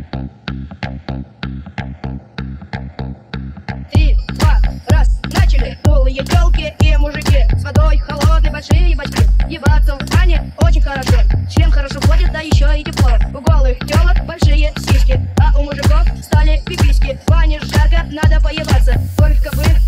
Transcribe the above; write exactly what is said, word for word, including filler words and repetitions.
Три, два, раз, начали. Голые телки и мужики с водой холодной, большие бачки. Ебаться в бане очень хорошо. Член хорошо ходит, да еще и тепло. У голых телок большие сиськи, а у мужиков стали пиписьки. В бане жарко, надо поебаться. Только бы